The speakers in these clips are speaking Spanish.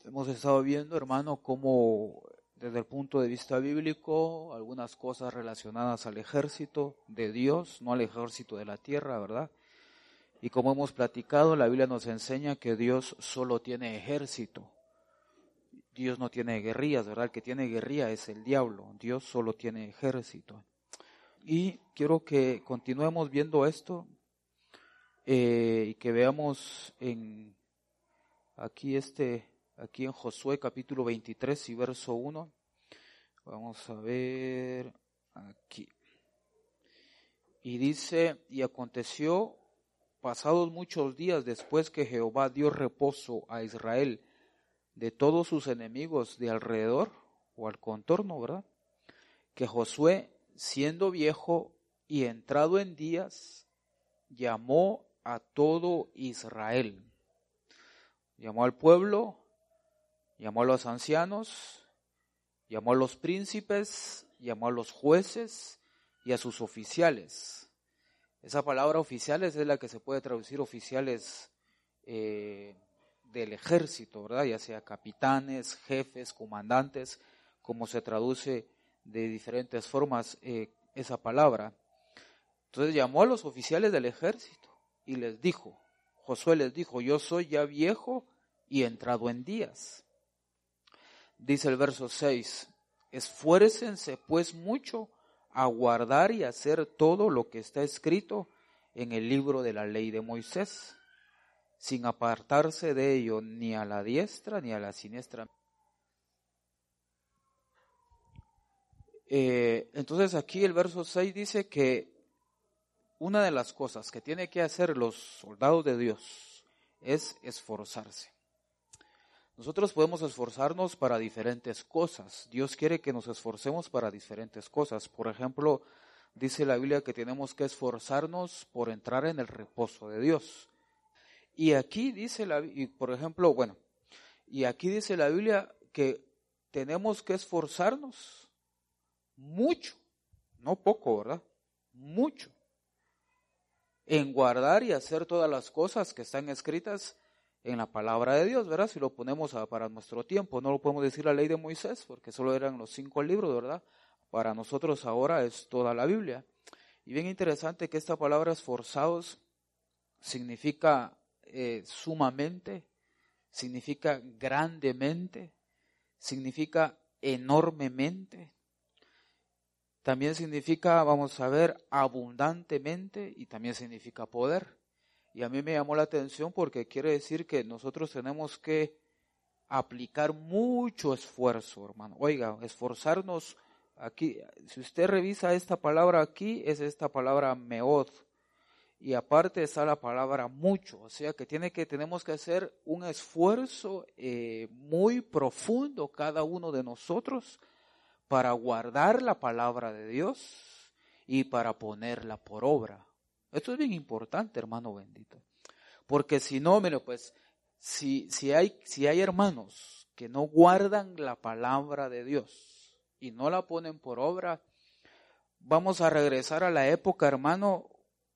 Hemos estado viendo, hermano, cómo desde el punto de vista bíblico, algunas cosas relacionadas al ejército de Dios, no al ejército de la tierra, ¿verdad? Y como hemos platicado, la Biblia nos enseña que Dios solo tiene ejército. Dios no tiene guerrillas, ¿verdad? El que tiene guerrilla es el diablo. Dios solo tiene ejército. Y quiero que continuemos viendo esto y que veamos aquí en Josué capítulo 23 y verso 1. Vamos a ver aquí. Y dice, y aconteció, pasados muchos días después que Jehová dio reposo a Israel de todos sus enemigos de alrededor o al contorno, ¿verdad? Que Josué, siendo viejo y entrado en días, llamó a todo Israel. Llamó al pueblo, llamó a los ancianos, llamó a los príncipes, llamó a los jueces y a sus oficiales. Esa palabra oficiales es la que se puede traducir oficiales del ejército, ¿verdad? Ya sea capitanes, jefes, comandantes, como se traduce de diferentes formas esa palabra. Entonces llamó a los oficiales del ejército y les dijo, Josué les dijo, yo soy ya viejo y entrado en días. Dice el verso 6, esfuércense pues mucho a guardar y hacer todo lo que está escrito en el libro de la ley de Moisés, sin apartarse de ello ni a la diestra ni a la siniestra. Entonces aquí el verso 6 dice que una de las cosas que tienen que hacer los soldados de Dios es esforzarse. Nosotros podemos esforzarnos para diferentes cosas. Dios quiere que nos esforcemos para diferentes cosas. Por ejemplo, dice la Biblia que tenemos que esforzarnos por entrar en el reposo de Dios. Y aquí dice aquí dice la Biblia que tenemos que esforzarnos mucho, no poco, ¿verdad? Mucho, en guardar y hacer todas las cosas que están escritas en la palabra de Dios, ¿verdad? Si lo ponemos para nuestro tiempo, no lo podemos decir la ley de Moisés, porque solo eran los 5 libros, ¿verdad? Para nosotros ahora es toda la Biblia. Y bien interesante que esta palabra esforzados significa sumamente, significa grandemente, significa enormemente. También significa, vamos a ver, abundantemente y también significa poder. Y a mí me llamó la atención porque quiere decir que nosotros tenemos que aplicar mucho esfuerzo, hermano. Oiga, esforzarnos aquí. Si usted revisa esta palabra aquí, es esta palabra meod. Y aparte está la palabra mucho. O sea que tenemos que hacer un esfuerzo muy profundo cada uno de nosotros para guardar la palabra de Dios y para ponerla por obra. Esto es bien importante, hermano bendito. Porque si no, mire, pues, si hay hermanos que no guardan la palabra de Dios y no la ponen por obra, vamos a regresar a la época, hermano,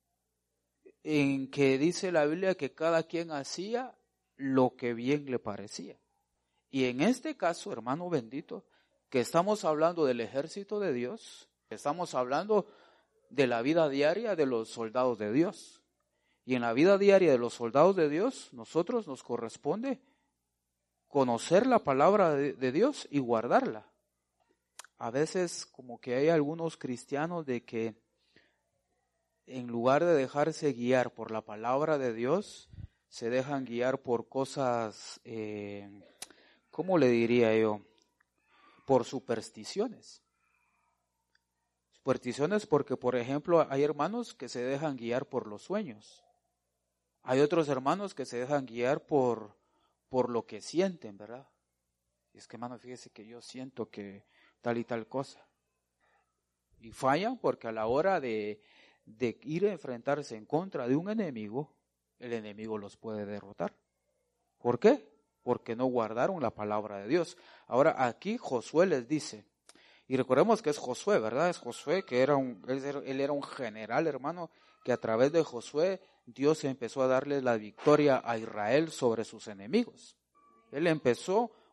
en que dice la Biblia que cada quien hacía lo que bien le parecía. Y en este caso, hermano bendito, que estamos hablando del ejército de Dios, estamos hablando de la vida diaria de los soldados de Dios. Y en la vida diaria de los soldados de Dios, nosotros nos corresponde conocer la palabra de Dios y guardarla. A veces como que hay algunos cristianos de que en lugar de dejarse guiar por la palabra de Dios, se dejan guiar por cosas, ¿cómo le diría yo? Por supersticiones. Supersticiones porque, por ejemplo, hay hermanos que se dejan guiar por los sueños. Hay otros hermanos que se dejan guiar por lo que sienten, ¿verdad? Y es que, hermano, fíjese que yo siento que tal y tal cosa. Y fallan porque a la hora de ir a enfrentarse en contra de un enemigo, el enemigo los puede derrotar. ¿Por qué? Porque no guardaron la palabra de Dios. Ahora aquí Josué les dice, y recordemos que es Josué, ¿verdad? Es Josué que él era un general, hermano, que a través de Josué Dios empezó a darle la victoria a Israel sobre sus enemigos. Él empezó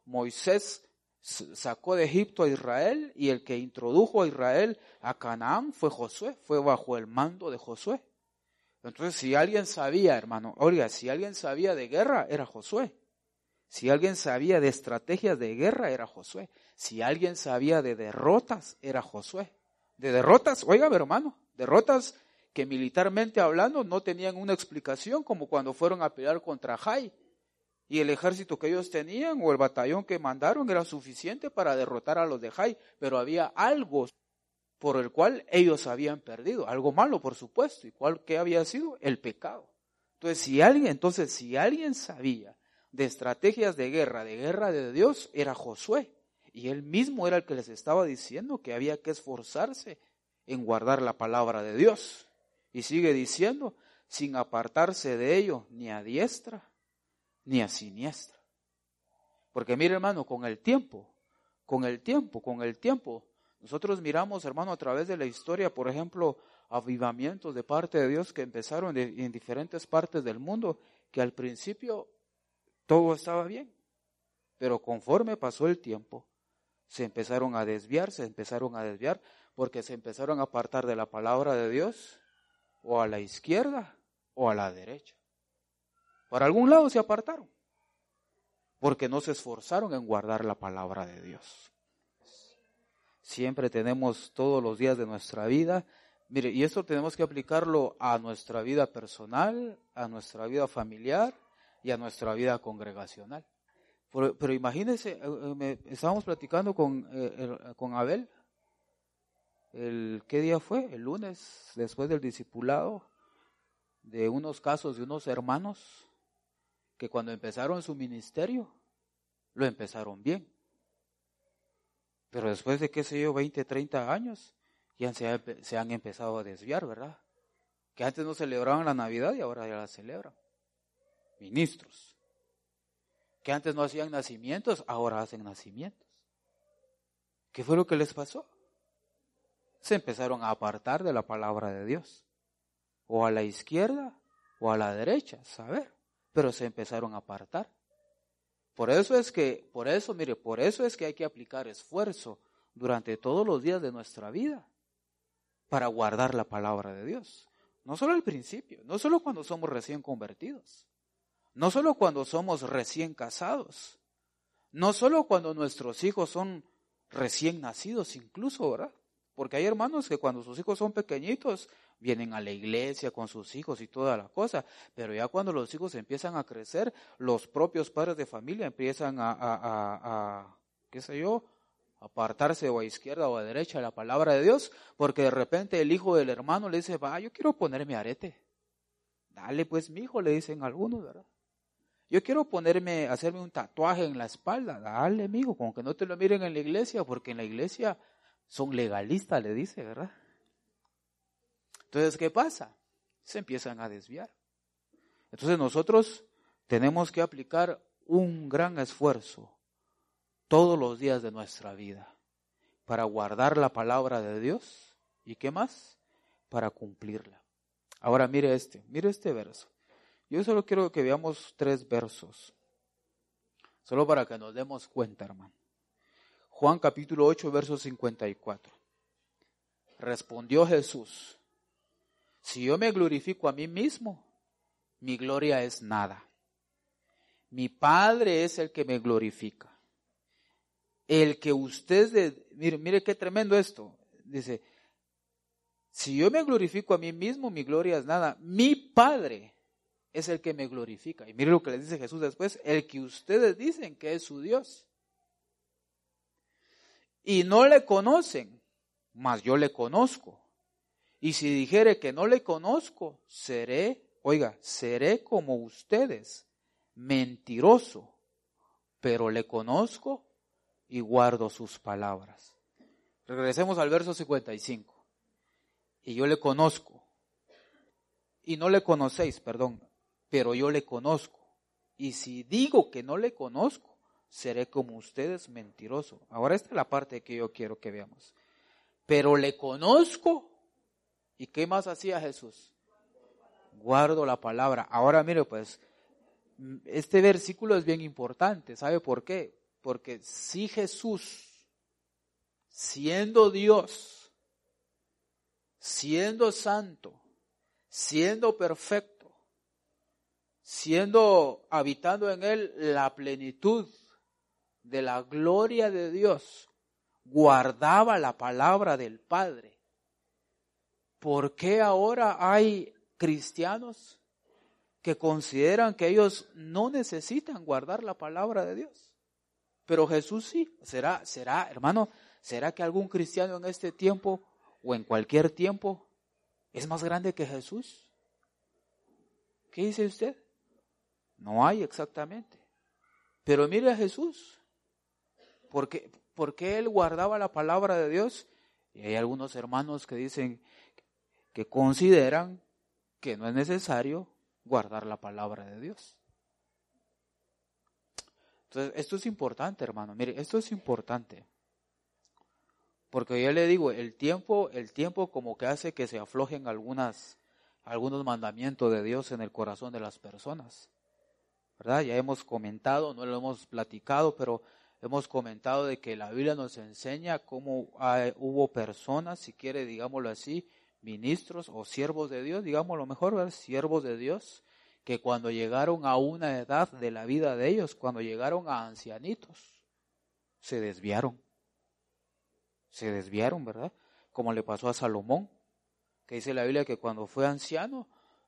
Moisés sacó de Egipto a Israel y el que introdujo a Israel a Canaán fue Josué, fue bajo el mando de Josué. Entonces, si alguien sabía, hermano, oiga, si alguien sabía de guerra, era Josué. Si alguien sabía de estrategias de guerra, era Josué. Si alguien sabía de derrotas, era Josué. De derrotas, oiga, hermano, derrotas que militarmente hablando no tenían una explicación, como cuando fueron a pelear contra Jai. Y el ejército que ellos tenían o el batallón que mandaron era suficiente para derrotar a los de Jai, pero había algo por el cual ellos habían perdido, algo malo por supuesto, y cuál que había sido el pecado. Entonces si alguien sabía de estrategias de guerra de Dios, era Josué, y él mismo era el que les estaba diciendo que había que esforzarse en guardar la palabra de Dios. Y sigue diciendo, sin apartarse de ello ni a diestra ni a siniestra. Porque mire, hermano, con el tiempo, nosotros miramos, hermano, a través de la historia, por ejemplo, avivamientos de parte de Dios que empezaron en diferentes partes del mundo, que al principio todo estaba bien, pero conforme pasó el tiempo, se empezaron a desviar, porque se empezaron a apartar de la palabra de Dios, o a la izquierda o a la derecha. Para algún lado se apartaron, porque no se esforzaron en guardar la palabra de Dios. Siempre tenemos todos los días de nuestra vida, mire, y esto tenemos que aplicarlo a nuestra vida personal, a nuestra vida familiar y a nuestra vida congregacional. Pero imagínense, estábamos platicando con Abel, ¿qué día fue? El lunes, después del discipulado, de unos casos de unos hermanos que cuando empezaron su ministerio, lo empezaron bien. Pero después de, 20, 30 años, ya se han empezado a desviar, ¿verdad? Que antes no celebraban la Navidad y ahora ya la celebran. Ministros. Que antes no hacían nacimientos, ahora hacen nacimientos. ¿Qué fue lo que les pasó? Se empezaron a apartar de la palabra de Dios. O a la izquierda o a la derecha, ¿saber? Pero se empezaron a apartar. Por eso es que hay que aplicar esfuerzo durante todos los días de nuestra vida para guardar la palabra de Dios. No solo al principio, no solo cuando somos recién convertidos, no solo cuando somos recién casados, no solo cuando nuestros hijos son recién nacidos incluso, ¿verdad? Porque hay hermanos que cuando sus hijos son pequeñitos vienen a la iglesia con sus hijos y toda la cosa, pero ya cuando los hijos empiezan a crecer, los propios padres de familia empiezan apartarse o a izquierda o a derecha de la palabra de Dios, porque de repente el hijo del hermano le dice, yo quiero ponerme arete. Dale pues, mi hijo, le dicen algunos, ¿verdad? Yo quiero hacerme un tatuaje en la espalda. Dale, amigo, como que no te lo miren en la iglesia, porque en la iglesia son legalistas, le dice, ¿verdad? Entonces, ¿qué pasa? Se empiezan a desviar. Entonces nosotros tenemos que aplicar un gran esfuerzo todos los días de nuestra vida para guardar la palabra de Dios. ¿Y qué más? Para cumplirla. Ahora mire este verso. Yo solo quiero que veamos 3 versos, solo para que nos demos cuenta, hermano. Juan capítulo 8, verso 54. Respondió Jesús, si yo me glorifico a mí mismo, mi gloria es nada. Mi Padre es el que me glorifica. El que ustedes, mire qué tremendo esto. Dice, si yo me glorifico a mí mismo, mi gloria es nada. Mi Padre es el que me glorifica. Y mire lo que les dice Jesús después, el que ustedes dicen que es su Dios. Y no le conocen, mas yo le conozco. Y si dijere que no le conozco, seré como ustedes, mentiroso, pero le conozco y guardo sus palabras. Regresemos al verso 55. Y yo le conozco, y no le conocéis, pero yo le conozco. Y si digo que no le conozco, seré como ustedes, mentiroso. Ahora esta es la parte que yo quiero que veamos. Pero le conozco. ¿Y qué más hacía Jesús? Guardo la palabra. Ahora mire pues, este versículo es bien importante. ¿Sabe por qué? Porque si Jesús, siendo Dios, siendo santo, siendo perfecto, habitando en él la plenitud de la gloria de Dios, guardaba la palabra del Padre, ¿por qué ahora hay cristianos que consideran que ellos no necesitan guardar la palabra de Dios? Pero Jesús sí. ¿Será, hermano, será que algún cristiano en este tiempo o en cualquier tiempo es más grande que Jesús? ¿Qué dice usted? No hay exactamente. Pero mire a Jesús. ¿Por qué él guardaba la palabra de Dios? Y hay algunos hermanos que dicen, que consideran que no es necesario guardar la palabra de Dios. Entonces, esto es importante, hermano. Mire, esto es importante. Porque yo le digo, el tiempo como que hace que se aflojen algunos mandamientos de Dios en el corazón de las personas. ¿Verdad? Ya hemos comentado, no lo hemos platicado, pero hemos comentado de que la Biblia nos enseña cómo hubo personas, si quiere, digámoslo así, ministros o siervos de Dios, digámoslo mejor, ¿verdad? Siervos de Dios, que cuando llegaron a una edad de la vida de ellos, cuando llegaron a ancianitos, se desviaron, ¿verdad? Como le pasó a Salomón, que dice la Biblia que cuando fue anciano,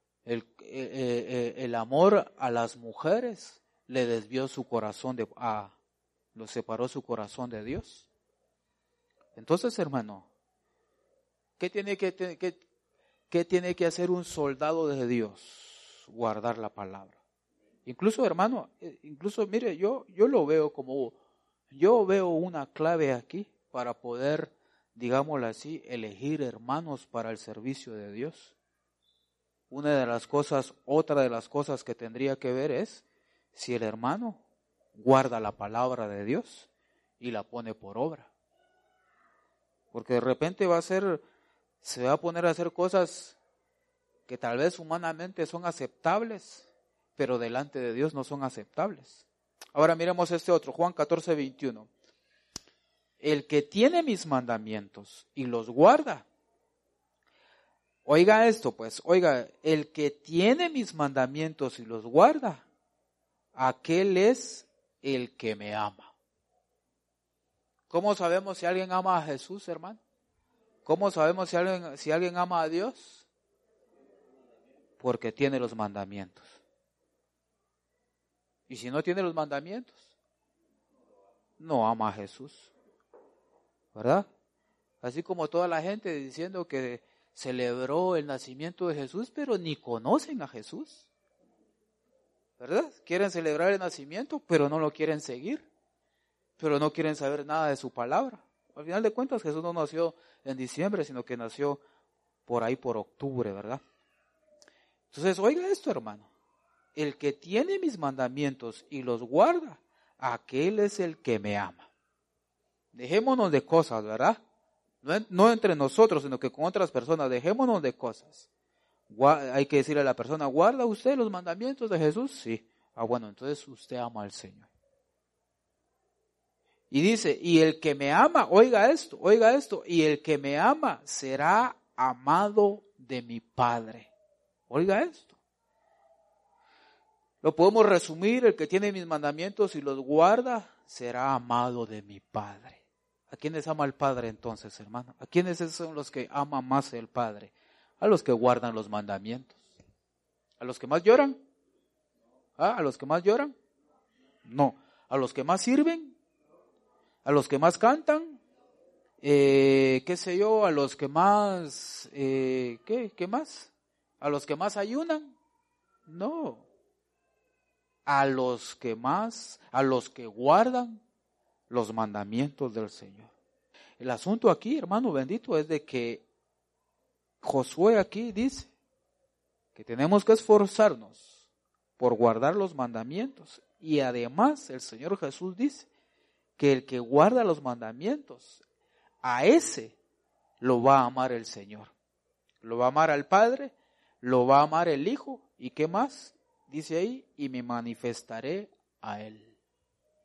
el amor a las mujeres le desvió su corazón, lo separó su corazón de Dios. Entonces, hermano, ¿qué tiene que hacer un soldado de Dios? Guardar la palabra. Incluso, hermano, mire, yo veo una clave aquí para poder, digámoslo así, elegir hermanos para el servicio de Dios. Otra de las cosas que tendría que ver es si el hermano guarda la palabra de Dios y la pone por obra. Porque de repente se va a poner a hacer cosas que tal vez humanamente son aceptables, pero delante de Dios no son aceptables. Ahora miremos este otro, Juan 14:21. El que tiene mis mandamientos y los guarda. Oiga esto, pues, el que tiene mis mandamientos y los guarda, aquel es el que me ama. ¿Cómo sabemos si alguien ama a Jesús, hermano? ¿Cómo sabemos si alguien ama a Dios? Porque tiene los mandamientos. Y si no tiene los mandamientos, no ama a Jesús. ¿Verdad? Así como toda la gente diciendo que celebró el nacimiento de Jesús, pero ni conocen a Jesús. ¿Verdad? Quieren celebrar el nacimiento, pero no lo quieren seguir. Pero no quieren saber nada de su palabra. Al final de cuentas, Jesús no nació en diciembre, sino que nació por ahí por octubre, ¿verdad? Entonces, oiga esto, hermano. El que tiene mis mandamientos y los guarda, aquel es el que me ama. Dejémonos de cosas, ¿verdad? No entre nosotros, sino que con otras personas. Dejémonos de cosas. Hay que decirle a la persona, ¿guarda usted los mandamientos de Jesús? Sí. Bueno, entonces usted ama al Señor. Y dice, y el que me ama, oiga esto, y el que me ama será amado de mi Padre. Oiga esto. Lo podemos resumir, el que tiene mis mandamientos y los guarda, será amado de mi Padre. ¿A quiénes ama el Padre entonces, hermano? ¿A quiénes son los que ama más el Padre? A los que guardan los mandamientos. ¿A los que más lloran? ¿A los que más lloran? No. ¿A los que más sirven? ¿A los que más cantan? A los que más, ¿qué más? ¿A los que más ayunan? No. A los que guardan los mandamientos del Señor. El asunto aquí, hermano bendito, es de que Josué aquí dice que tenemos que esforzarnos por guardar los mandamientos. Y además el Señor Jesús dice que el que guarda los mandamientos, a ese lo va a amar el Señor. Lo va a amar al Padre, lo va a amar el Hijo, ¿y qué más? Dice ahí, y me manifestaré a Él.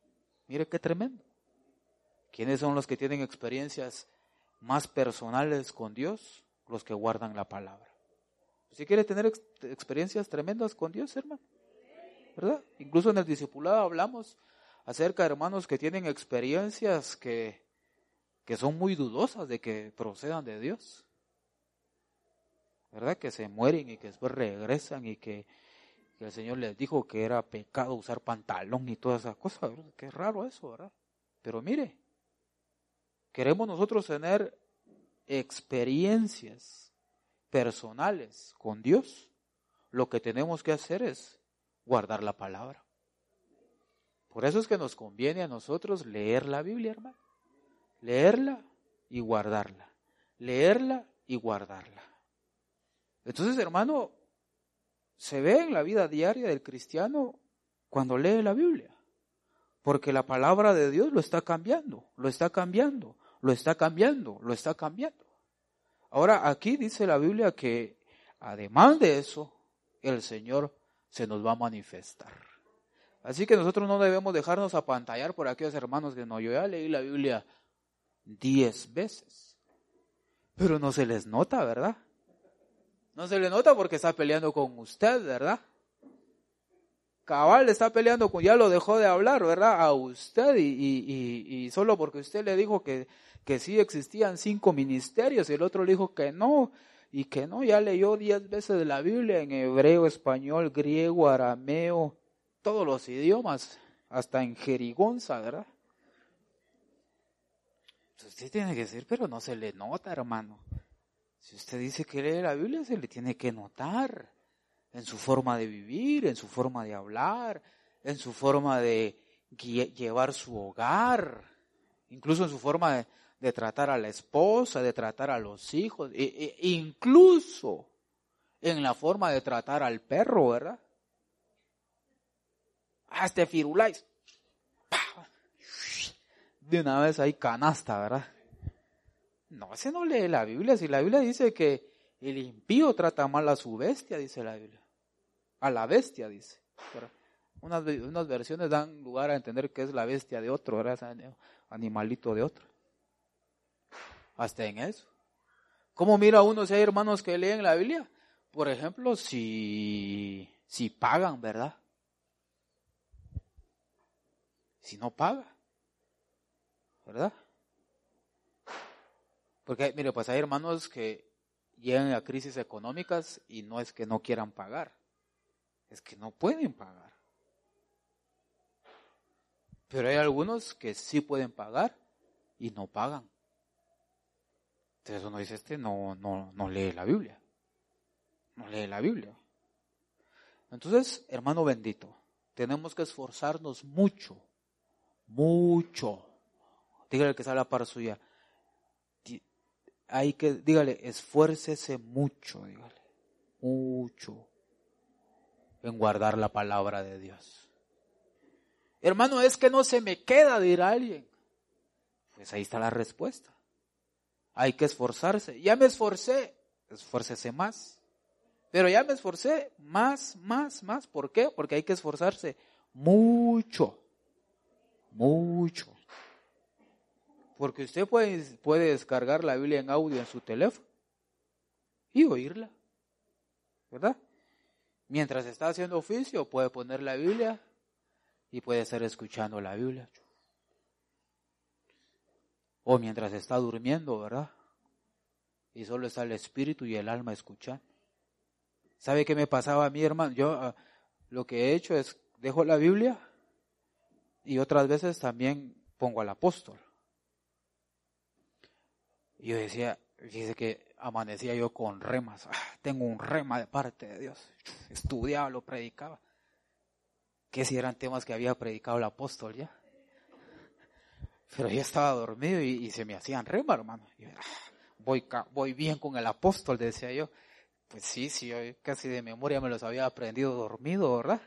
Mire qué tremendo. ¿Quiénes son los que tienen experiencias más personales con Dios? Los que guardan la palabra. Si quiere tener experiencias tremendas con Dios, hermano, ¿verdad? Incluso en el discipulado hablamos acerca de hermanos que tienen experiencias que son muy dudosas de que procedan de Dios, ¿verdad? Que se mueren y que después regresan y que el Señor les dijo que era pecado usar pantalón y todas esas cosas, ¿verdad? Qué raro eso, ¿verdad? Pero mire, queremos nosotros tener experiencias personales con Dios, lo que tenemos que hacer es guardar la palabra. Por eso es que nos conviene a nosotros leer la Biblia, hermano. Leerla y guardarla. Leerla y guardarla. Entonces, hermano, se ve en la vida diaria del cristiano cuando lee la Biblia. Porque la palabra de Dios lo está cambiando, lo está cambiando, lo está cambiando, lo está cambiando. Ahora, aquí dice la Biblia que, además de eso, el Señor se nos va a manifestar. Así que nosotros no debemos dejarnos apantallar por aquellos hermanos que no, yo ya leí la Biblia 10 veces. Pero no se les nota, ¿verdad? No se le nota porque está peleando con usted, ¿verdad? Cabal está peleando con, ya lo dejó de hablar, ¿verdad? A usted y solo porque usted le dijo que sí existían 5 ministerios y el otro le dijo que no, y que no, ya leyó 10 veces la Biblia en hebreo, español, griego, arameo, todos los idiomas, hasta en jerigonza, ¿verdad? Entonces usted tiene que decir, pero no se le nota, hermano. Si usted dice que lee la Biblia, se le tiene que notar en su forma de vivir, en su forma de hablar, en su forma de llevar su hogar, incluso en su forma de tratar a la esposa, de tratar a los hijos, incluso en la forma de tratar al perro, ¿verdad? Este Firulais. De una vez hay canasta, ¿verdad? No, ese no lee la Biblia. Si la Biblia dice que el impío trata mal a su bestia, dice la Biblia. A la bestia, dice. Pero unas versiones dan lugar a entender que es la bestia de otro, ¿verdad? Animalito de otro. Hasta en eso. ¿Cómo mira uno si hay hermanos que leen la Biblia? Por ejemplo, si pagan, ¿verdad? Si no paga, ¿verdad? Porque, mire, pues hay hermanos que llegan a crisis económicas y no es que no quieran pagar, es que no pueden pagar. Pero hay algunos que sí pueden pagar y no pagan. Entonces uno dice, no lee la Biblia. No lee la Biblia. Entonces, hermano bendito, tenemos que esforzarnos mucho. Dígale que sea la par suya. Dígale, esfuércese mucho, dígale. Mucho. En guardar la palabra de Dios. Hermano, es que no se me queda, dirá alguien. Pues ahí está la respuesta. Hay que esforzarse. Ya me esforcé, esfuércese más. Pero ya me esforcé más. ¿Por qué? Porque hay que esforzarse mucho. Porque usted puede descargar la Biblia en audio en su teléfono y oírla, ¿verdad? Mientras está haciendo oficio puede poner la Biblia y puede estar escuchando la Biblia. O mientras está durmiendo, ¿verdad? Y solo está el espíritu y el alma escuchando. ¿Sabe qué me pasaba a mí, hermano? Yo lo que he hecho es, dejo la Biblia y otras veces también pongo al apóstol. Y yo decía, fíjese que amanecía yo con remas. Tengo un rema de parte de Dios. Estudiaba, lo predicaba. Que si eran temas que había predicado el apóstol ya. Pero yo estaba dormido y se me hacían rema, hermano. Y yo, voy bien con el apóstol, decía yo. Pues sí, yo casi de memoria me los había aprendido dormido, ¿verdad?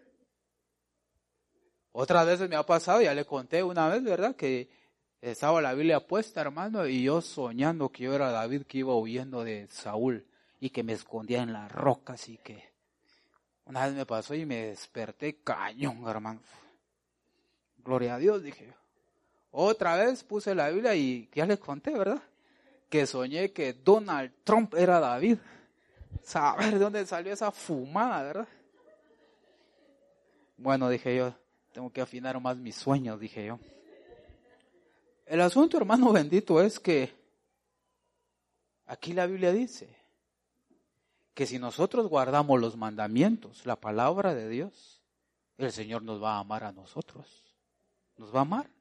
Otras veces me ha pasado, ya le conté una vez, ¿verdad? Que estaba la Biblia puesta, hermano, y yo soñando que yo era David que iba huyendo de Saúl y que me escondía en las rocas y que una vez me pasó y me desperté cañón, hermano. Gloria a Dios, dije yo. Otra vez puse la Biblia y ya les conté, ¿verdad? Que soñé que Donald Trump era David. Saber de dónde salió esa fumada, ¿verdad? Bueno, dije yo, tengo que afinar más mis sueños, dije yo. El asunto, hermano bendito, es que aquí la Biblia dice que si nosotros guardamos los mandamientos, la palabra de Dios, el Señor nos va a amar a nosotros. Nos va a amar.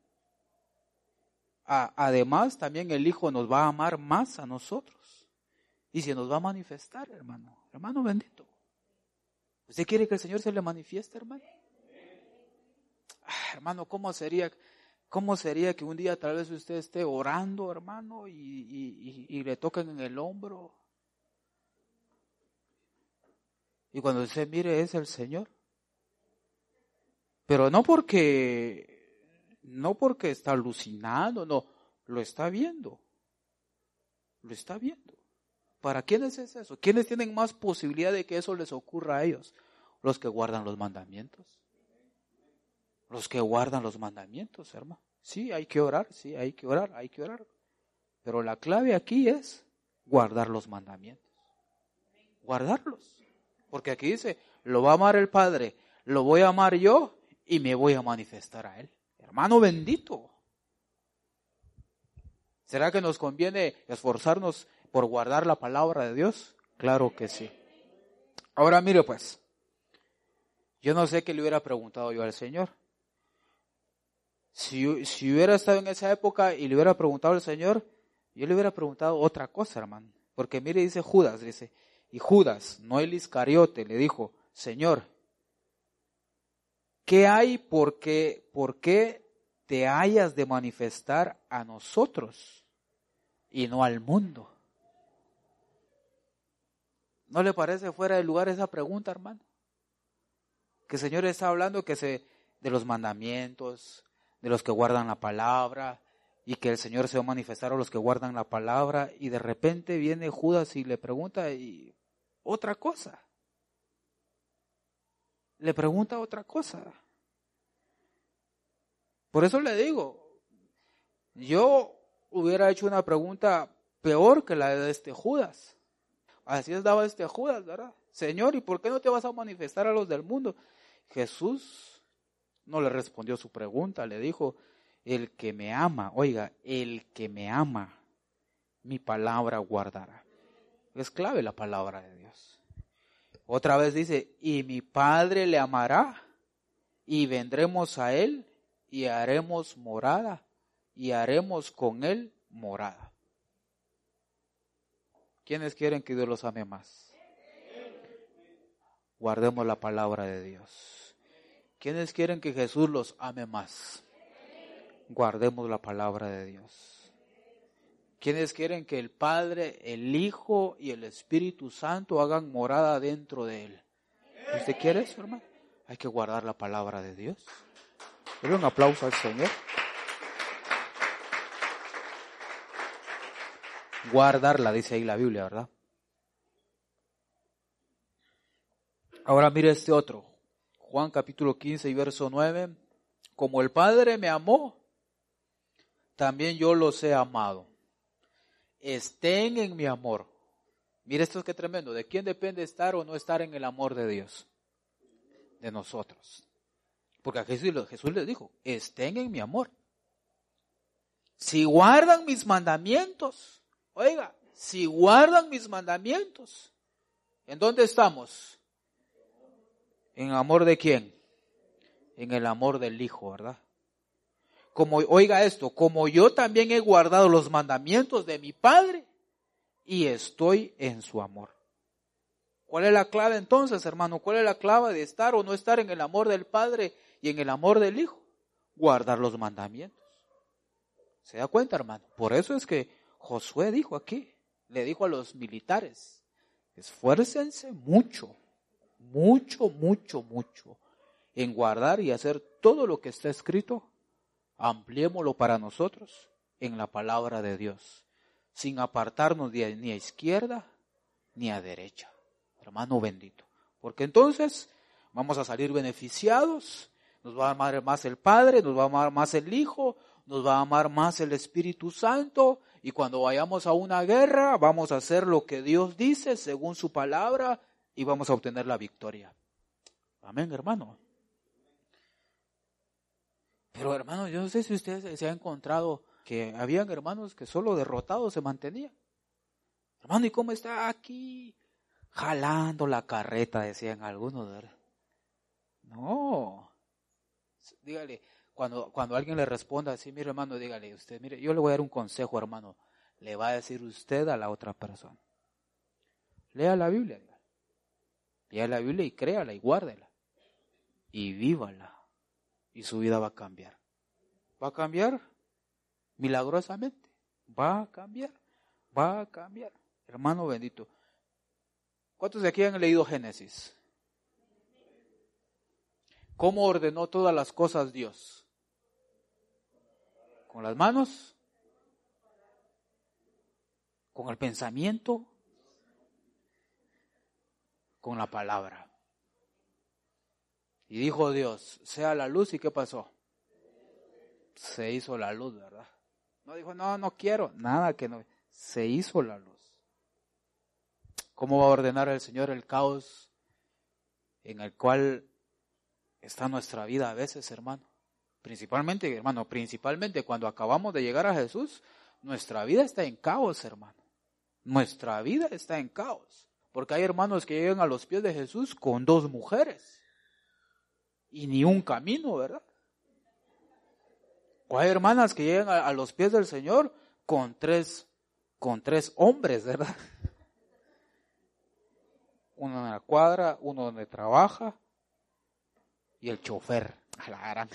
Además, también el Hijo nos va a amar más a nosotros. Y se nos va a manifestar, hermano bendito. ¿Usted quiere que el Señor se le manifieste, hermano? Hermano, ¿cómo sería que un día tal vez usted esté orando, hermano, y le toquen en el hombro? Y cuando usted mire, es el Señor. Pero no porque está alucinando, no, lo está viendo. Lo está viendo. ¿Para quiénes es eso? ¿Quiénes tienen más posibilidad de que eso les ocurra a ellos? Los que guardan los mandamientos. Los que guardan los mandamientos, hermano. Sí, hay que orar. Pero la clave aquí es guardar los mandamientos. Guardarlos. Porque aquí dice, lo va a amar el Padre, lo voy a amar yo y me voy a manifestar a Él. Hermano bendito. ¿Será que nos conviene esforzarnos por guardar la palabra de Dios? Claro que sí. Ahora mire pues, yo no sé qué le hubiera preguntado yo al Señor. Si hubiera estado en esa época y le hubiera preguntado al Señor, yo le hubiera preguntado otra cosa, hermano. Porque mire, dice Judas, y Judas, no el Iscariote, le dijo, Señor, ¿qué hay por qué te hayas de manifestar a nosotros y no al mundo? ¿No le parece fuera de lugar esa pregunta, hermano? Que el Señor está hablando de los mandamientos, de los que guardan la palabra, y que el Señor se va a manifestar a los que guardan la palabra, y de repente viene Judas y le pregunta otra cosa. Le pregunta otra cosa. Por eso le digo, yo hubiera hecho una pregunta peor que la de este Judas. Así estaba este Judas, ¿verdad? Señor, ¿y por qué no te vas a manifestar a los del mundo? Jesús no le respondió su pregunta, le dijo, el que me ama, oiga, el que me ama, mi palabra guardará. Es clave la palabra de Dios. Otra vez dice, y mi Padre le amará, y vendremos a él, y haremos morada, y haremos con él morada. ¿Quiénes quieren que Dios los ame más? Guardemos la palabra de Dios. ¿Quiénes quieren que Jesús los ame más? Guardemos la palabra de Dios. ¿Quiénes quieren que el Padre, el Hijo y el Espíritu Santo hagan morada dentro de él? ¿Usted quiere eso, hermano? Hay que guardar la palabra de Dios. Dale un aplauso al Señor. Guardarla, dice ahí la Biblia, ¿verdad? Ahora mire este otro. Juan capítulo 15 y verso 9. Como el Padre me amó, también yo los he amado. Estén en mi amor. Mire esto es que tremendo. ¿De quién depende estar o no estar en el amor de Dios? De nosotros. Porque a Jesús les dijo, estén en mi amor. Si guardan mis mandamientos, oiga, si guardan mis mandamientos, ¿en dónde estamos? ¿En amor de quién? En el amor del Hijo, ¿verdad? Oiga esto, como yo también he guardado los mandamientos de mi Padre y estoy en su amor. ¿Cuál es la clave entonces, hermano? ¿Cuál es la clave de estar o no estar en el amor del Padre y en el amor del Hijo? Guardar los mandamientos. ¿Se da cuenta, hermano? Por eso es que Josué dijo aquí, le dijo a los militares, esfuércense mucho en guardar y hacer todo lo que está escrito. Ampliémoslo para nosotros en la palabra de Dios, sin apartarnos ni a izquierda ni a derecha. Hermano bendito. Porque entonces vamos a salir beneficiados Nos va a amar más el Padre, nos va a amar más el Hijo, nos va a amar más el Espíritu Santo. Y cuando vayamos a una guerra, vamos a hacer lo que Dios dice según su palabra y vamos a obtener la victoria. Amén, hermano. Pero hermano, yo no sé si usted se ha encontrado que habían hermanos que solo derrotados se mantenían. Hermano, ¿y cómo está aquí? Jalando la carreta, decían algunos, ¿verdad? No. Dígale, cuando alguien le responda así, mire hermano, dígale usted, mire, yo le voy a dar un consejo, hermano. Le va a decir usted a la otra persona. Lea la Biblia, dígale. Lea la Biblia y créala y guárdela. Y vívala. Y su vida va a cambiar. Va a cambiar milagrosamente. Va a cambiar. Va a cambiar. Hermano bendito. ¿Cuántos de aquí han leído Génesis? ¿Cómo ordenó todas las cosas Dios? ¿Con las manos? ¿Con el pensamiento? ¿Con la palabra? Y dijo Dios, sea la luz, ¿y qué pasó? Se hizo la luz, ¿verdad? No dijo, no quiero, nada que no. Se hizo la luz. ¿Cómo va a ordenar el Señor el caos en el cual está nuestra vida a veces, hermano? Principalmente cuando acabamos de llegar a Jesús, nuestra vida está en caos, hermano. Nuestra vida está en caos. Porque hay hermanos que llegan a los pies de Jesús con 2 mujeres. Y ni un camino, ¿verdad? O hay hermanas que llegan a los pies del Señor con tres hombres, ¿verdad? Uno en la cuadra, uno donde trabaja y el chofer. A la gran.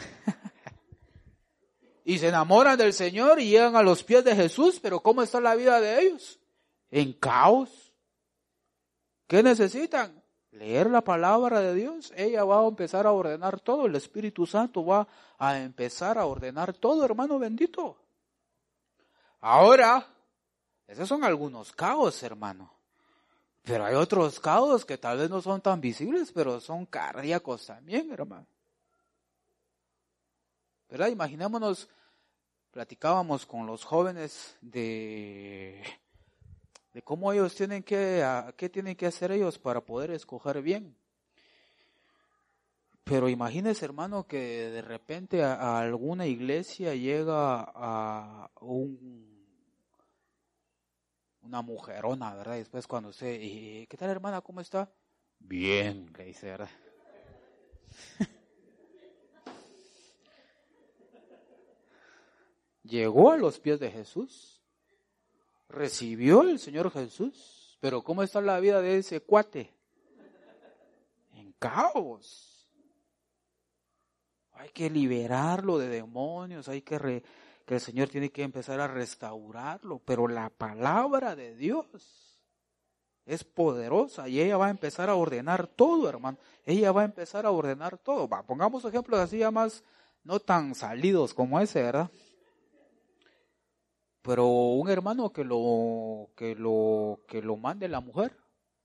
Y se enamoran del Señor y llegan a los pies de Jesús, pero ¿cómo está la vida de ellos? En caos. ¿Qué necesitan? Leer la palabra de Dios. Ella va a empezar a ordenar todo. El Espíritu Santo va a empezar a ordenar todo, hermano bendito. Ahora, esos son algunos caos, hermano. Pero hay otros caos que tal vez no son tan visibles, pero son cardíacos también, hermano. ¿Verdad? Imaginémonos, platicábamos con los jóvenes de cómo ellos qué tienen que hacer ellos para poder escoger bien. Pero imagínese, hermano, que de repente a alguna iglesia llega a una mujerona, ¿verdad? Y después cuando usted, ¿qué tal, hermana? ¿Cómo está? Bien, le dice, ¿verdad? Llegó a los pies de Jesús. Recibió el Señor Jesús, pero ¿cómo está la vida de ese cuate? En caos. Hay que liberarlo de demonios, que el Señor tiene que empezar a restaurarlo, pero la palabra de Dios es poderosa y ella va a empezar a ordenar todo, hermano. Ella va a empezar a ordenar todo. Pongamos ejemplos así ya más no tan salidos como ese, ¿verdad? Pero un hermano que lo mande la mujer,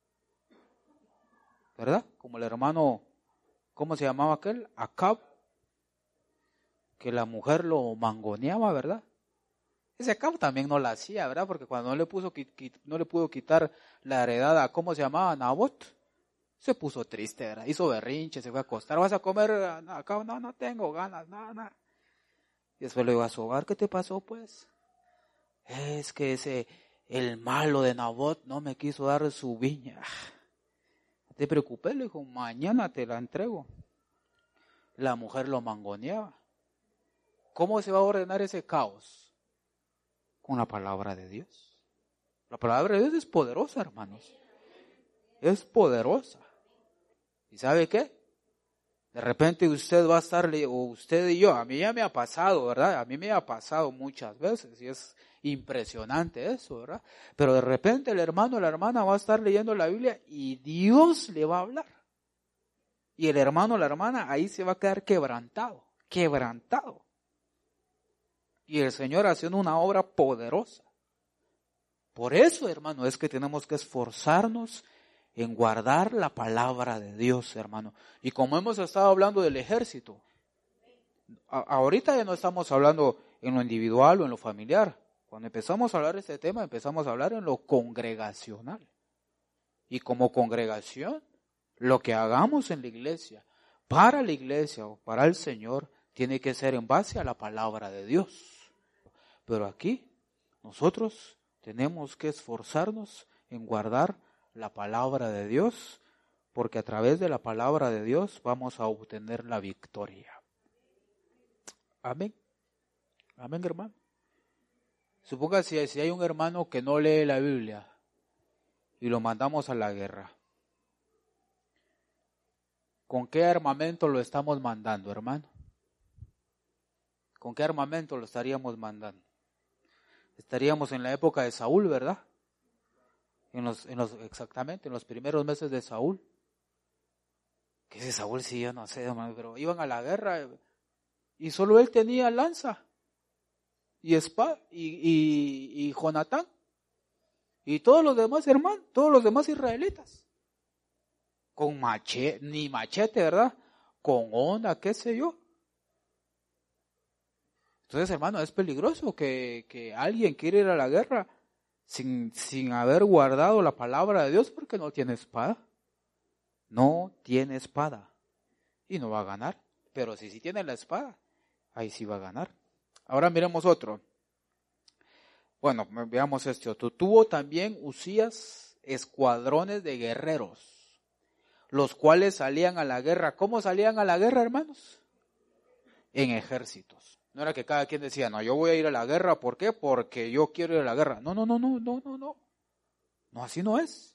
¿verdad? Como el hermano, ¿cómo se llamaba aquel? Acab, que la mujer lo mangoneaba, ¿verdad? Ese Acab también no la hacía, ¿verdad? Porque cuando no le pudo quitar la heredad a, ¿cómo se llamaba? Nabot, se puso triste, ¿verdad? Hizo berrinche, se fue a acostar. ¿Vas a comer? Acab, no tengo ganas, nada. Y después le iba a su hogar, ¿qué te pasó, pues? Es que el malo de Nabot no me quiso dar su viña. No te preocupes, le dijo, mañana te la entrego. La mujer lo mangoneaba. ¿Cómo se va a ordenar ese caos? Con la palabra de Dios. La palabra de Dios es poderosa, hermanos. Es poderosa. ¿Y sabe qué? De repente usted va a estar, o usted y yo, a mí ya me ha pasado, ¿verdad? A mí me ha pasado muchas veces y es impresionante eso, ¿verdad? Pero de repente el hermano o la hermana va a estar leyendo la Biblia y Dios le va a hablar. Y el hermano o la hermana ahí se va a quedar quebrantado. Y el Señor haciendo una obra poderosa. Por eso, hermano, es que tenemos que esforzarnos en guardar la palabra de Dios, hermano. Y como hemos estado hablando del ejército, Ahorita ya no estamos hablando en lo individual o en lo familiar. Cuando empezamos a hablar de este tema, empezamos a hablar en lo congregacional. Y como congregación, lo que hagamos en la iglesia, para la iglesia o para el Señor, tiene que ser en base a la palabra de Dios. Pero aquí, nosotros tenemos que esforzarnos en guardar la palabra de Dios, porque a través de la palabra de Dios vamos a obtener la victoria. Amén. Amén, hermano. Suponga si hay un hermano que no lee la Biblia y lo mandamos a la guerra. ¿Con qué armamento lo estamos mandando, hermano? ¿Con qué armamento lo estaríamos mandando? Estaríamos en la época de Saúl, ¿verdad? Exactamente, en los primeros meses de Saúl. ¿Qué es Saúl? Sí, yo no sé, hermano, pero iban a la guerra y solo él tenía lanza y espada y Jonatán y todos los demás hermanos, todos los demás israelitas con machete, ni machete, ¿verdad? Con onda, qué sé yo. Entonces, hermano, es peligroso que alguien quiera ir a la guerra sin haber guardado la palabra de Dios, porque no tiene espada. No tiene espada y no va a ganar. Pero si tiene la espada, ahí sí va a ganar. Ahora miremos otro. Bueno, veamos esto. Tuvo también Uzías escuadrones de guerreros, los cuales salían a la guerra. ¿Cómo salían a la guerra, hermanos? En ejércitos. No era que cada quien decía, no, yo voy a ir a la guerra. ¿Por qué? Porque yo quiero ir a la guerra. No. No, así no es.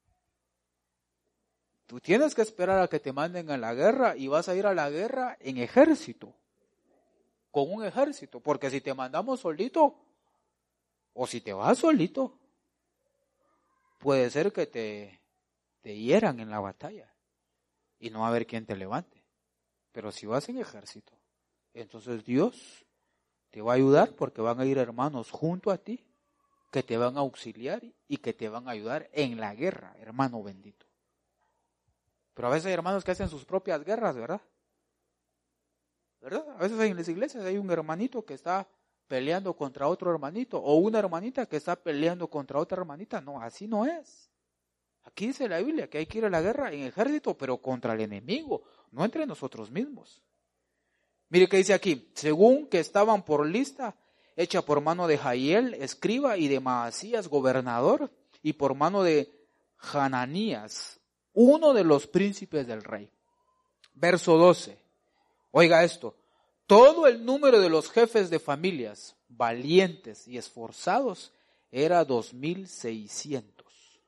Tú tienes que esperar a que te manden a la guerra y vas a ir a la guerra en ejército. Con un ejército. Porque si te mandamos solito, o si te vas solito, puede ser que te hieran en la batalla y no va a haber quien te levante. Pero si vas en ejército, entonces Dios te va a ayudar, porque van a ir hermanos junto a ti que te van a auxiliar y que te van a ayudar en la guerra, hermano bendito. Pero a veces hay hermanos que hacen sus propias guerras, ¿verdad? ¿Verdad? A veces en las iglesias hay un hermanito que está peleando contra otro hermanito, o una hermanita que está peleando contra otra hermanita. No, así no es. Aquí dice la Biblia que hay que ir a la guerra en ejército, pero contra el enemigo, no entre nosotros mismos. Mire que dice aquí, según que estaban por lista, hecha por mano de Jahiel, escriba, y de Maasías, gobernador, y por mano de Hananías, uno de los príncipes del rey. Verso 12. Oiga esto. Todo el número de los jefes de familias, valientes y esforzados, era 2,600.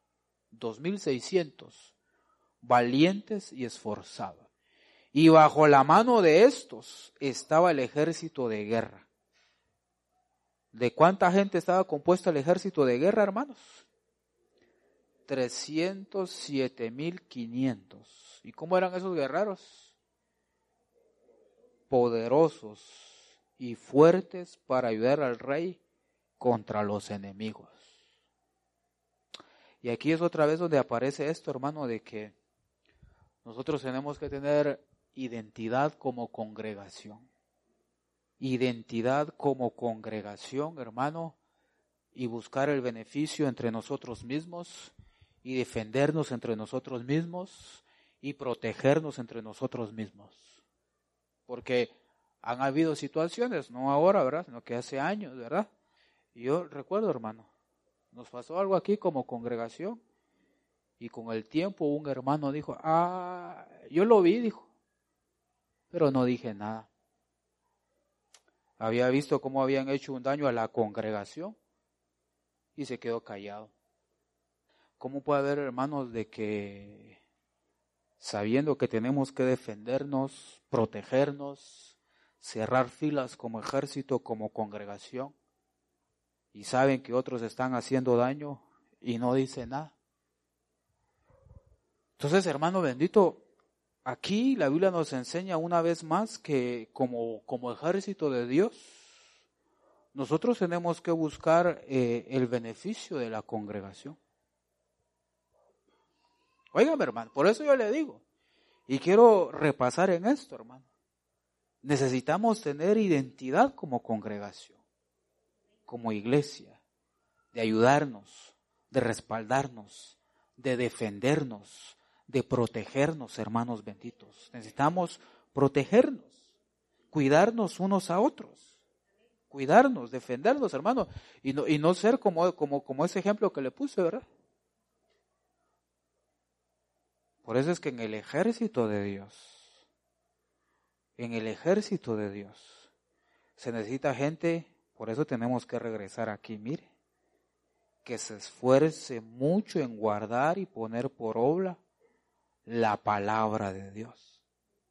2,600 valientes y esforzados. Y bajo la mano de estos estaba el ejército de guerra. ¿De cuánta gente estaba compuesto el ejército de guerra, hermanos? 307,500. ¿Y cómo eran esos guerreros? Poderosos y fuertes para ayudar al rey contra los enemigos. Y aquí es otra vez donde aparece esto, hermano, de que nosotros tenemos que tener identidad como congregación. Identidad como congregación, hermano, y buscar el beneficio entre nosotros mismos, y defendernos entre nosotros mismos, y protegernos entre nosotros mismos. Porque han habido situaciones, no ahora, ¿verdad?, sino que hace años, ¿verdad? Y yo recuerdo, hermano, nos pasó algo aquí como congregación, y con el tiempo un hermano dijo, yo lo vi, dijo, pero no dije nada. Había visto cómo habían hecho un daño a la congregación y se quedó callado. ¿Cómo puede haber, hermanos, de que sabiendo que tenemos que defendernos, protegernos, cerrar filas como ejército, como congregación, y saben que otros están haciendo daño y no dicen nada? Entonces, hermano bendito, aquí la Biblia nos enseña una vez más que como ejército de Dios, nosotros tenemos que buscar el beneficio de la congregación. Óigame, hermano, por eso yo le digo, y quiero repasar en esto, hermano. necesitamos tener identidad como congregación, como iglesia, de ayudarnos, de respaldarnos, de defendernos, de protegernos, hermanos benditos. Necesitamos protegernos, cuidarnos unos a otros, cuidarnos, defendernos, hermanos, y no ser como ese ejemplo que le puse, ¿verdad? Por eso es que en el ejército de Dios, se necesita gente, por eso tenemos que regresar aquí, mire, que se esfuerce mucho en guardar y poner por obra la palabra de Dios.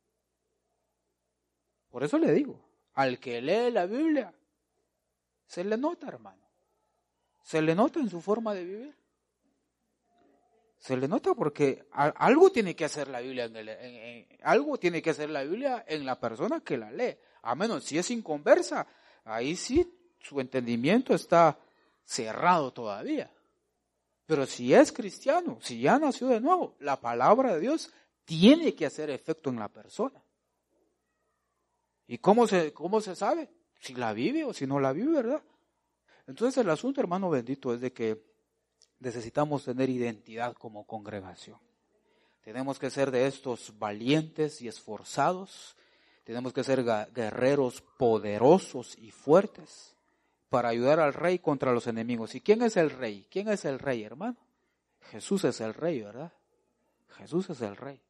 Por eso le digo, al que lee la Biblia, se le nota, hermano, se le nota en su forma de vivir. Se le nota porque algo tiene que hacer la Biblia algo tiene que hacer la Biblia en la persona que la lee. A menos si es inconversa, ahí sí su entendimiento está cerrado todavía. Pero si es cristiano, si ya nació de nuevo, la palabra de Dios tiene que hacer efecto en la persona. ¿Y cómo se sabe? Si la vive o si no la vive, ¿verdad? Entonces el asunto, hermano bendito, es de que necesitamos tener identidad como congregación. Tenemos que ser de estos valientes y esforzados. Tenemos que ser guerreros poderosos y fuertes para ayudar al rey contra los enemigos. ¿Y quién es el rey? ¿Quién es el rey, hermano? Jesús es el rey, ¿verdad? Jesús es el rey.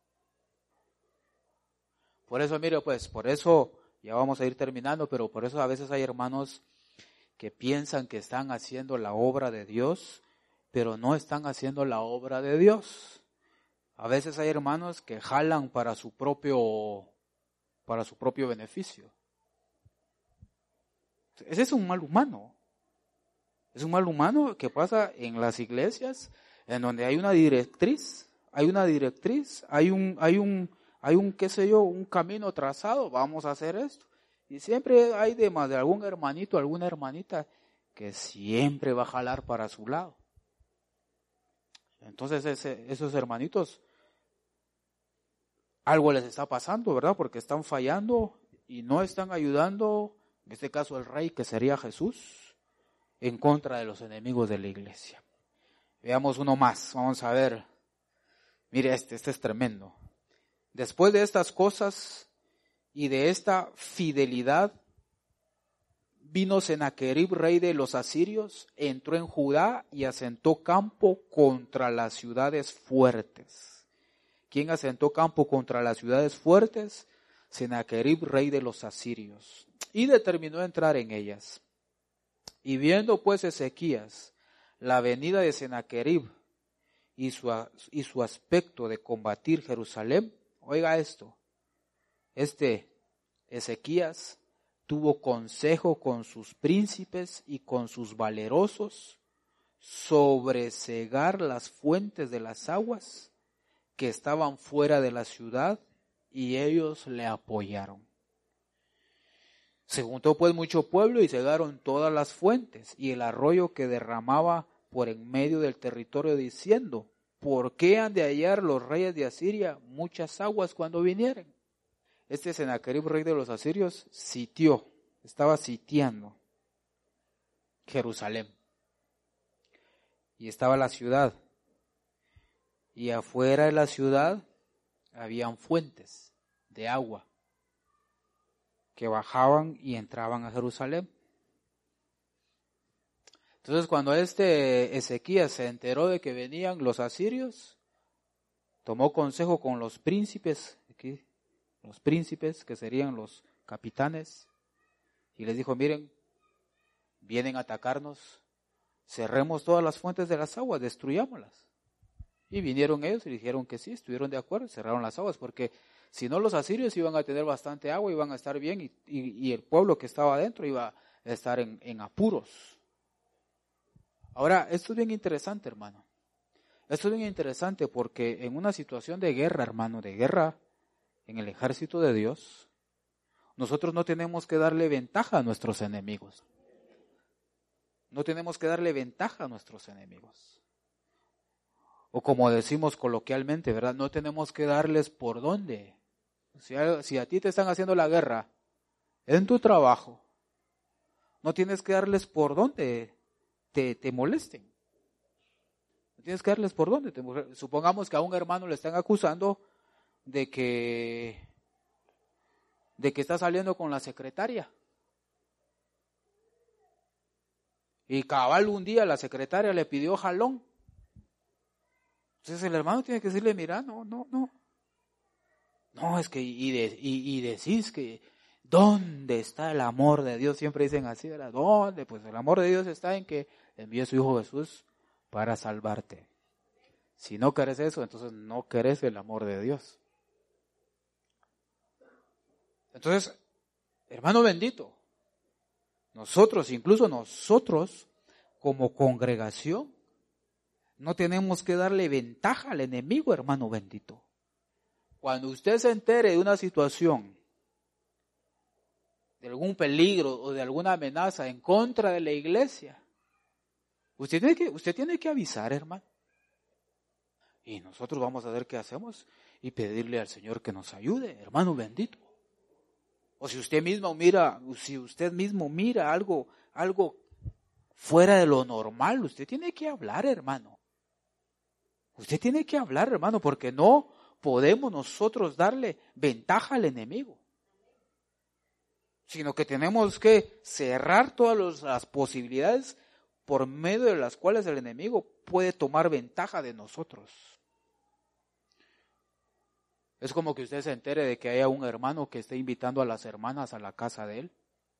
Por eso, mire, pues, por eso, ya vamos a ir terminando, pero por eso a veces hay hermanos que piensan que están haciendo la obra de Dios, pero no están haciendo la obra de Dios. A veces hay hermanos que jalan para su propio beneficio. Ese es un mal humano. Es un mal humano que pasa en las iglesias en donde hay una directriz, hay un qué sé yo, un camino trazado, vamos a hacer esto. Y siempre hay de algún hermanito, alguna hermanita que siempre va a jalar para su lado. Entonces esos hermanitos, algo les está pasando, ¿verdad? Porque están fallando y no están ayudando, en este caso el rey que sería Jesús, en contra de los enemigos de la iglesia. Veamos uno más, vamos a ver. Mire este es tremendo. Después de estas cosas y de esta fidelidad, vino Sennacherib, rey de los asirios, entró en Judá y asentó campo contra las ciudades fuertes. ¿Quién asentó campo contra las ciudades fuertes? Sennacherib, rey de los asirios. Y determinó entrar en ellas. Y viendo pues Ezequías la venida de Sennacherib y su aspecto de combatir Jerusalén, oiga esto, Ezequías tuvo consejo con sus príncipes y con sus valerosos sobre cegar las fuentes de las aguas que estaban fuera de la ciudad, y ellos le apoyaron. Se juntó pues mucho pueblo y cegaron todas las fuentes y el arroyo que derramaba por en medio del territorio, diciendo: ¿por qué han de hallar los reyes de Asiria muchas aguas cuando vinieren? Sennacherib, rey de los asirios, estaba sitiando Jerusalén. Y estaba la ciudad. Y afuera de la ciudad habían fuentes de agua que bajaban y entraban a Jerusalén. Entonces, cuando Ezequías se enteró de que venían los asirios, tomó consejo con los príncipes, que serían los capitanes, y les dijo: miren, vienen a atacarnos, cerremos todas las fuentes de las aguas, destruyámoslas. Y vinieron ellos y dijeron que sí, estuvieron de acuerdo, cerraron las aguas, porque si no los asirios iban a tener bastante agua, iban a estar bien, y el pueblo que estaba adentro iba a estar en apuros. Ahora, esto es bien interesante, hermano. Esto es bien interesante porque en una situación de guerra, hermano, de guerra en el ejército de Dios, nosotros no tenemos que darle ventaja a nuestros enemigos. No tenemos que darle ventaja a nuestros enemigos. O como decimos coloquialmente, ¿verdad? No tenemos que darles por dónde. Si a ti te están haciendo la guerra en tu trabajo, no tienes que darles por donde te molesten. No tienes que darles por donde te molesten. Supongamos que a un hermano le están acusando de que está saliendo con la secretaria. Y cabal un día la secretaria le pidió jalón. Entonces el hermano tiene que decirle, mira, no. No, es que, y decís que, ¿dónde está el amor de Dios? Siempre dicen así, ¿verdad? ¿Dónde? Pues el amor de Dios está en que envió a su Hijo Jesús para salvarte. Si no querés eso, entonces no querés el amor de Dios. Entonces, hermano bendito, incluso nosotros, como congregación, no tenemos que darle ventaja al enemigo, hermano bendito. Cuando usted se entere de una situación, de algún peligro o de alguna amenaza en contra de la iglesia, usted tiene que avisar, hermano. Y nosotros vamos a ver qué hacemos y pedirle al Señor que nos ayude, hermano bendito. O si usted mismo mira algo fuera de lo normal, usted tiene que hablar, hermano. Usted tiene que hablar, hermano, porque no podemos nosotros darle ventaja al enemigo, sino que tenemos que cerrar todas las posibilidades por medio de las cuales el enemigo puede tomar ventaja de nosotros. Es como que usted se entere de que haya un hermano que esté invitando a las hermanas a la casa de él.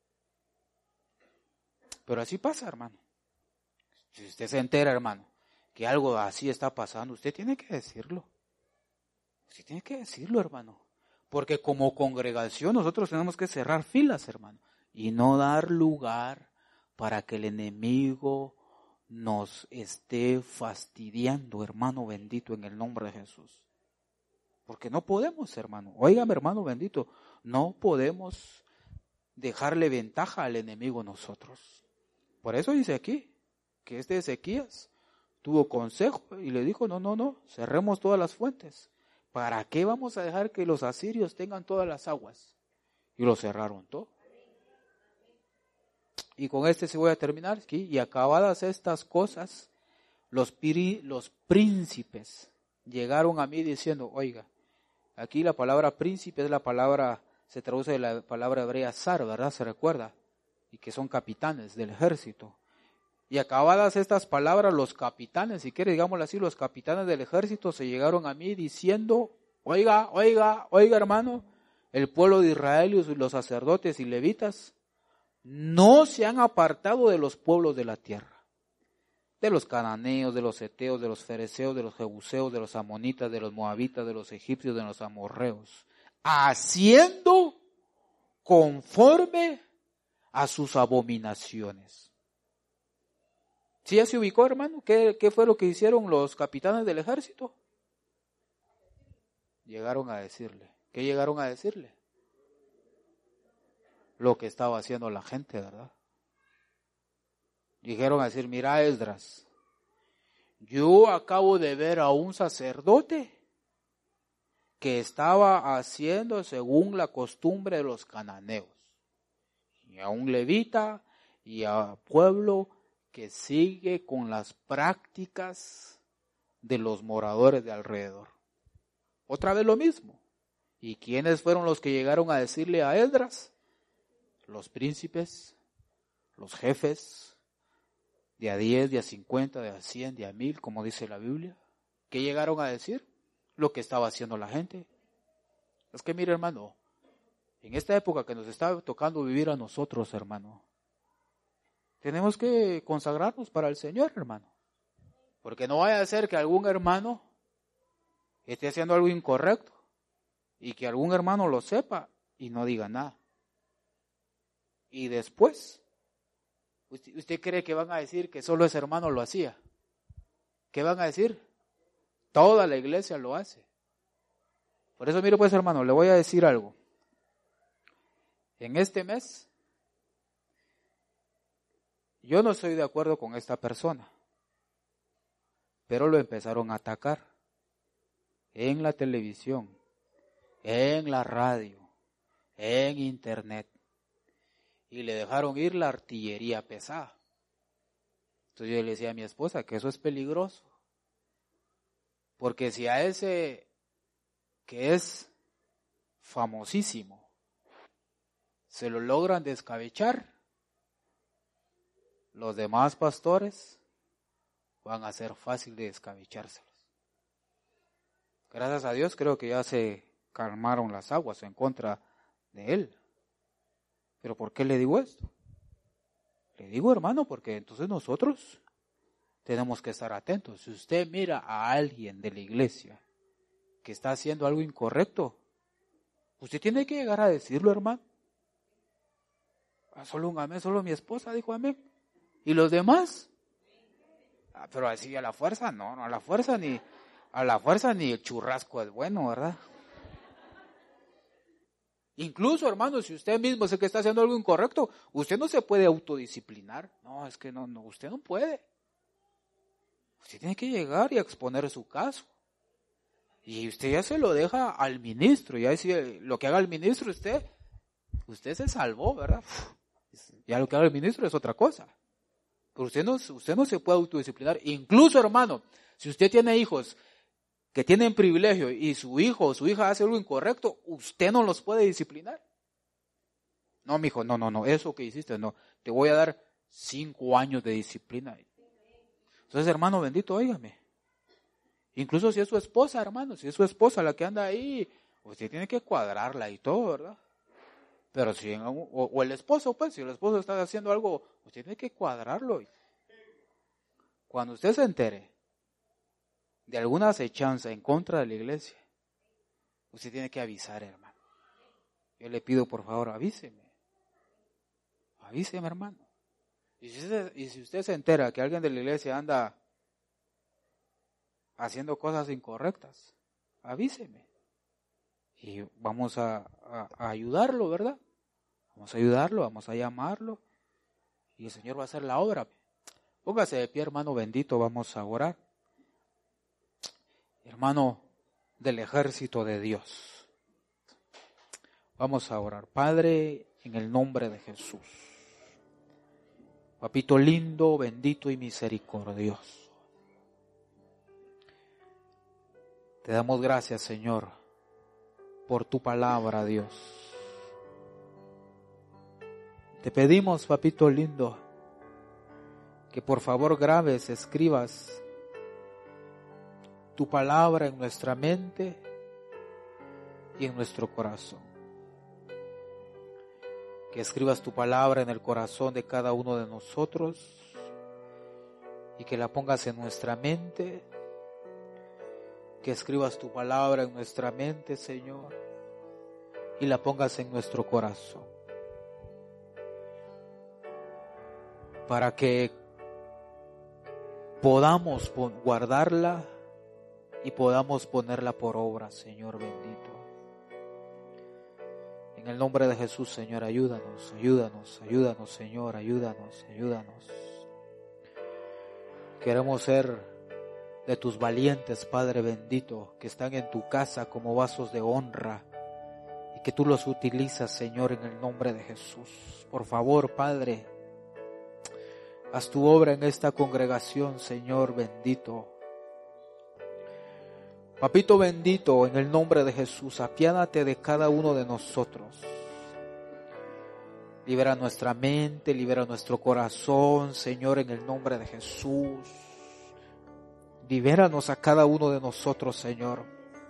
Pero así pasa, hermano. Si usted se entera, hermano, que algo así está pasando, usted tiene que decirlo. Usted tiene que decirlo, hermano. Porque como congregación nosotros tenemos que cerrar filas, hermano. Y no dar lugar para que el enemigo nos esté fastidiando, hermano bendito, en el nombre de Jesús. Porque no podemos, hermano. Óigame, hermano bendito, no podemos dejarle ventaja al enemigo nosotros. Por eso dice aquí que Ezequías tuvo consejo y le dijo, no, cerremos todas las fuentes. ¿Para qué vamos a dejar que los asirios tengan todas las aguas? Y lo cerraron todo. Y con se voy a terminar aquí. Y acabadas estas cosas, los príncipes llegaron a mí diciendo, oiga, aquí la palabra príncipe es la palabra, se traduce de la palabra hebrea zar, ¿verdad? Se recuerda. Y que son capitanes del ejército. Y acabadas estas palabras, los capitanes, si quiere, digámoslo así, los capitanes del ejército se llegaron a mí diciendo, oiga, hermano, el pueblo de Israel y los sacerdotes y levitas no se han apartado de los pueblos de la tierra, de los cananeos, de los heteos, de los fereceos, de los jebuseos, de los amonitas, de los moabitas, de los egipcios, de los amorreos, haciendo conforme a sus abominaciones. ¿Sí ya se ubicó, hermano? ¿Qué fue lo que hicieron los capitanes del ejército? Llegaron a decirle. ¿Qué llegaron a decirle? Lo que estaba haciendo la gente, ¿verdad? Llegaron a decir, mira, Esdras, yo acabo de ver a un sacerdote que estaba haciendo según la costumbre de los cananeos, y a un levita y a pueblo que sigue con las prácticas de los moradores de alrededor. Otra vez lo mismo. ¿Y quiénes fueron los que llegaron a decirle a Esdras? Los príncipes, los jefes, de a 10, de a 50, de a 100, de a 1000, como dice la Biblia. ¿Qué llegaron a decir? Lo que estaba haciendo la gente. Es que mire, hermano, en esta época que nos está tocando vivir a nosotros, hermano, tenemos que consagrarnos para el Señor, hermano. Porque no vaya a ser que algún hermano esté haciendo algo incorrecto y que algún hermano lo sepa y no diga nada. Y después, ¿usted cree que van a decir que solo ese hermano lo hacía? ¿Qué van a decir? Toda la iglesia lo hace. Por eso, mire pues, hermano, le voy a decir algo. En este mes, yo no estoy de acuerdo con esta persona, pero lo empezaron a atacar en la televisión, en la radio, en internet. Y le dejaron ir la artillería pesada. Entonces yo le decía a mi esposa que eso es peligroso. Porque si a ese que es famosísimo se lo logran descabechar, los demás pastores van a ser fácil de descabechárselos. Gracias a Dios creo que ya se calmaron las aguas en contra de él. ¿Pero por qué le digo esto? Le digo, hermano, porque entonces nosotros tenemos que estar atentos. Si usted mira a alguien de la iglesia que está haciendo algo incorrecto, usted tiene que llegar a decirlo, hermano. Solo un amén, solo mi esposa dijo amén. ¿Y los demás? Pero así a la fuerza, no, a la fuerza ni el churrasco es bueno, ¿verdad? Incluso, hermano, si usted mismo es el que está haciendo algo incorrecto, usted no se puede autodisciplinar. No, es que no, usted no puede. Usted tiene que llegar y exponer su caso. Y usted ya se lo deja al ministro. Ya si lo que haga el ministro, usted se salvó, ¿verdad? Ya lo que haga el ministro es otra cosa. Pero usted no se puede autodisciplinar. Incluso, hermano, si usted tiene hijos que tienen privilegio y su hijo o su hija hace algo incorrecto, usted no los puede disciplinar. No, mijo, no, eso que hiciste, no. Te voy a dar 5 años de disciplina. Entonces, hermano bendito, óigame. Incluso si es su esposa, hermano, si es su esposa la que anda ahí, usted tiene que cuadrarla y todo, ¿verdad? Pero si o el esposo, pues, si el esposo está haciendo algo, usted tiene que cuadrarlo. Cuando usted se entere de alguna acechanza en contra de la iglesia, usted tiene que avisar, hermano. Yo le pido, por favor, avíseme, hermano. Y si usted se entera que alguien de la iglesia anda haciendo cosas incorrectas, avíseme. Y vamos a ayudarlo, ¿verdad? Vamos a ayudarlo, vamos a llamarlo. Y el Señor va a hacer la obra. Póngase de pie, hermano bendito, vamos a orar. Hermano del ejército de Dios, vamos a orar. Padre, en el nombre de Jesús. Papito lindo, bendito y misericordioso. Te damos gracias, Señor, por tu palabra, Dios. Te pedimos, papito lindo, que por favor grabes, escribas tu palabra en nuestra mente y en nuestro corazón. Que escribas tu palabra en el corazón de cada uno de nosotros y que la pongas en nuestra mente. Que escribas tu palabra en nuestra mente, Señor, y la pongas en nuestro corazón. Para que podamos guardarla y podamos ponerla por obra, Señor bendito. En el nombre de Jesús, Señor, ayúdanos, Señor, ayúdanos. Queremos ser de tus valientes, Padre bendito, que están en tu casa como vasos de honra y que tú los utilizas, Señor, en el nombre de Jesús. Por favor, Padre, haz tu obra en esta congregación, Señor bendito. Papito bendito, en el nombre de Jesús, apiádate de cada uno de nosotros. Libera nuestra mente, libera nuestro corazón, Señor, en el nombre de Jesús. Libéranos a cada uno de nosotros, Señor.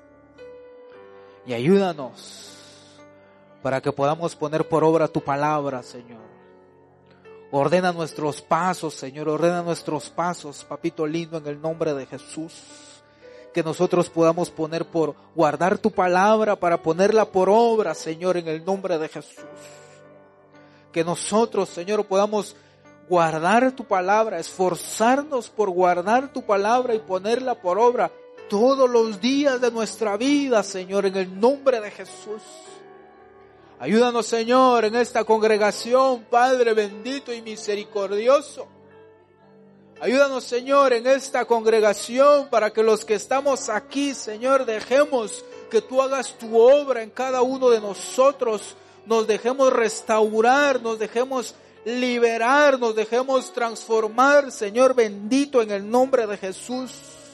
Y ayúdanos para que podamos poner por obra tu palabra, Señor. Ordena nuestros pasos, Señor, ordena nuestros pasos, papito lindo, en el nombre de Jesús. Que nosotros podamos guardar tu palabra para ponerla por obra, Señor, en el nombre de Jesús. Que nosotros, Señor, podamos guardar tu palabra, esforzarnos por guardar tu palabra y ponerla por obra todos los días de nuestra vida, Señor, en el nombre de Jesús. Ayúdanos, Señor, en esta congregación, Padre bendito y misericordioso. Ayúdanos, Señor, en esta congregación para que los que estamos aquí, Señor, dejemos que tú hagas tu obra en cada uno de nosotros, nos dejemos restaurar, nos dejemos liberar, nos dejemos transformar, Señor bendito, en el nombre de Jesús.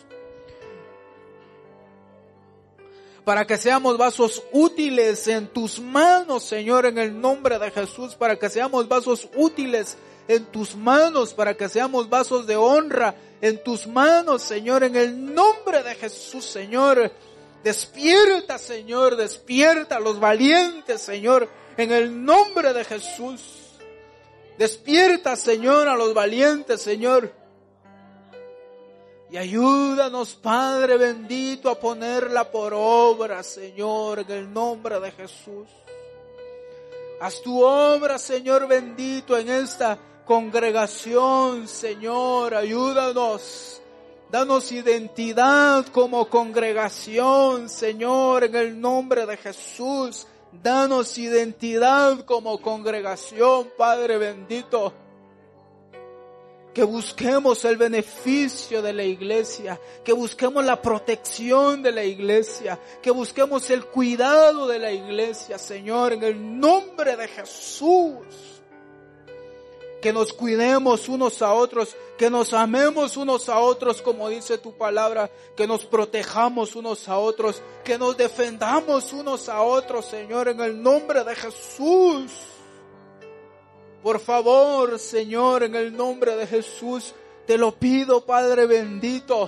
Para que seamos vasos útiles en tus manos, Señor, en el nombre de Jesús. Para que seamos vasos útiles en tus manos, para que seamos vasos de honra en tus manos, Señor, en el nombre de Jesús, Señor. Despierta, Señor, despierta a los valientes, Señor, en el nombre de Jesús. Despierta, Señor, a los valientes, Señor. Y ayúdanos, Padre bendito, a ponerla por obra, Señor, en el nombre de Jesús. Haz tu obra, Señor bendito, en esta congregación, Señor. Ayúdanos. Danos identidad como congregación, Señor, en el nombre de Jesús. Danos identidad como congregación, Padre bendito. Que busquemos el beneficio de la iglesia, que busquemos la protección de la iglesia, que busquemos el cuidado de la iglesia, Señor, en el nombre de Jesús. Que nos cuidemos unos a otros, que nos amemos unos a otros, como dice tu palabra, que nos protejamos unos a otros, que nos defendamos unos a otros, Señor, en el nombre de Jesús. Por favor, Señor, en el nombre de Jesús, te lo pido, Padre bendito.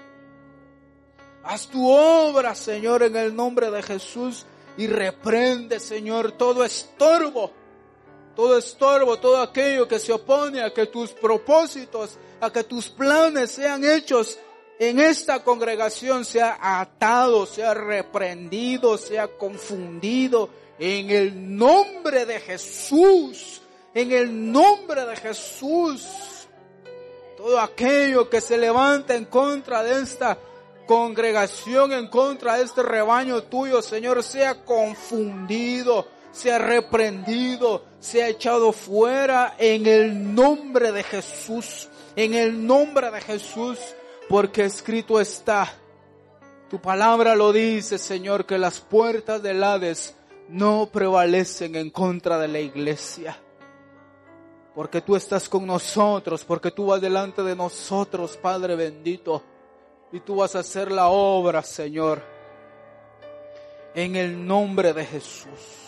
Haz tu obra, Señor, en el nombre de Jesús, y reprende, Señor, todo estorbo, todo aquello que se opone a que tus propósitos, a que tus planes sean hechos en esta congregación, sea atado, sea reprendido, sea confundido, en el nombre de Jesús. En el nombre de Jesús, todo aquello que se levanta en contra de esta congregación, en contra de este rebaño tuyo, Señor, sea confundido, sea reprendido, sea echado fuera en el nombre de Jesús, en el nombre de Jesús, porque escrito está, tu palabra lo dice, Señor, que las puertas del Hades no prevalecen en contra de la iglesia. Porque tú estás con nosotros, porque tú vas delante de nosotros, Padre bendito. Y tú vas a hacer la obra, Señor. En el nombre de Jesús.